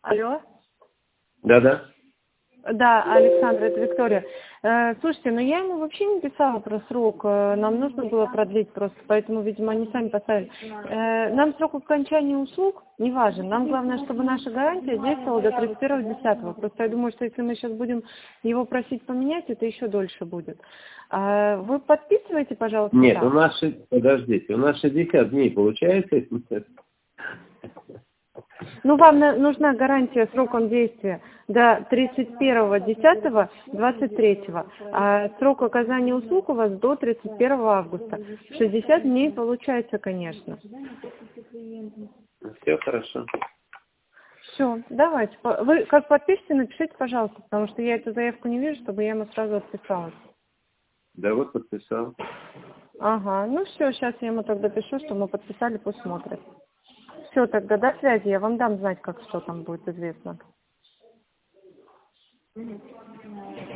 Алло. Да-да. Да, Александра, это Виктория. Слушайте, ну я ему вообще не писала про срок. Нам нужно было продлить просто, поэтому, видимо, они сами поставили. Нам срок окончания услуг не важен. Нам главное, чтобы наша гарантия действовала до 31.10. Просто я думаю, что если мы сейчас будем его просить поменять, это еще дольше будет. Вы подписываете, пожалуйста, Нет, так? подождите, у нас 60 дней получается. Ну, вам нужна гарантия сроком действия до 31.10.23, а срок оказания услуг у вас до 31 августа. 60 дней получается, конечно. Все хорошо. Все, давайте. Вы как подпишите, напишите, пожалуйста, потому что я эту заявку не вижу, чтобы я ему сразу отписалась. Да вот подписал. Ага, ну все, сейчас я ему тогда пишу, что мы подписали, пусть смотрит. Все, тогда до связи, я вам дам знать, как что там будет известно.